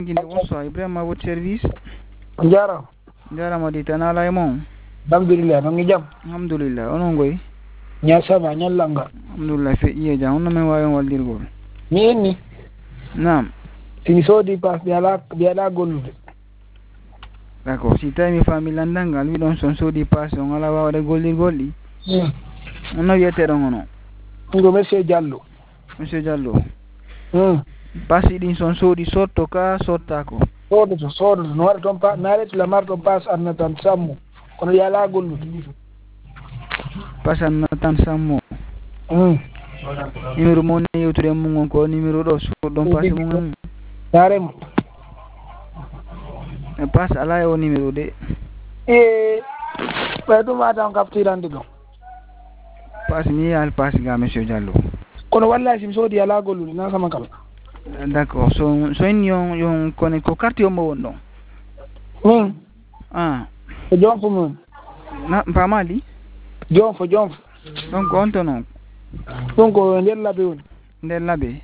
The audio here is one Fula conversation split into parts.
Guinée, bonsoir. Ibrahima à votre service. Njara. Njara madi tanala e mon. Alhamdulillah, ngi jam. Alhamdulillah. Onon goy. Nya saba nyallanga. Alhamdulillah fe iye jam. On men wayon waldirgol. Mi ni. Naam. Sini sodi pass bi ala gollude. D'accord. Si tawi mi faami landangal wi ɗon son soodi passe on ala wawde goldirgol ɗi. No wiyeteɗon onon? Ngo monsieur Diallo. Monsieur Diallo. Passe ɗin son soodi sotto ka sottako? Sodoto no waɗa toon naareti la marto passe anna tan sammo kono yala gollude. Passe anna tan sammo. Numéro mo ne yewtude mum on ko numéro ɗo so ɗon passe mum on. Carrément. Passe ala e o numéro de. Ɓe ɗum atan kaftirande ɗon. Passe mi yiyal passe ga monsieur Diallo. Kono wallahi simi soodi ala gollude na sama kala. D'accord. So inni yon kone ko carte yombo won ɗon? Ko jonfo mum. Pamali? Jonfo. Donc on to non? Ɗum ko nder labe woni. Nder labe?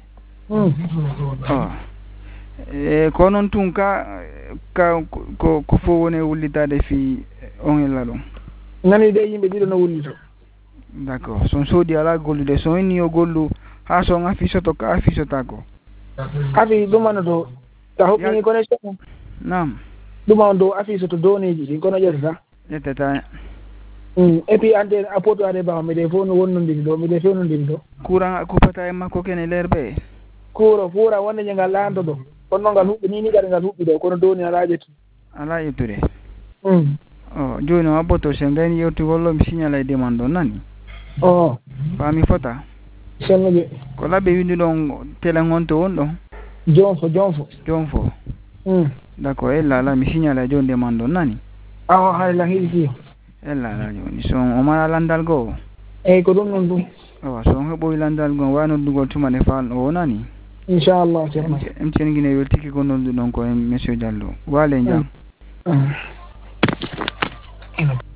Ko noon tun ko fo woni wullitade fi on ella ɗon? Nani de yimɓe ɗiɗo no wullito. D'accord. Son soodi ala gollude so inni yo gollu ha son affisoto ka affisotako? Afi ɗumano to ta hoɓɓini connexion. Nam. Ɗuma on dow affisoto doneji ɗin kono ƴettata. Ƴettata. Et puis ante a poto ade bawa mbiɗe fof no wonnodiri ɗo. Courant kuppata e makko kene lerɓe? Fuura wonde je ngal laanto ɗo. Kono ngal huɓɓi ni kadi ngal huɓɓi ɗo kono doni ala ƴettu. Ala ƴettude? Joni o abboto sen gayni yewtugollo mi signala e demande o nani? Faami fota? Sennuɓe. Ko labbe windi ɗon télé gonto won ɗon? Jonfo. D'accord. Ella ala mi signala e joni demande o nani? Hayla hiɗi. Ella ala joni son o mara landal goo? Eyyi ko ɗum noon ɗum. Son heɓoyi landal goo wa noddugol tumane falno o nani? Inchallah ceerno. Emtien Guinée weltiki ko nodduɗon ko monsieur Diallo. Wale jam.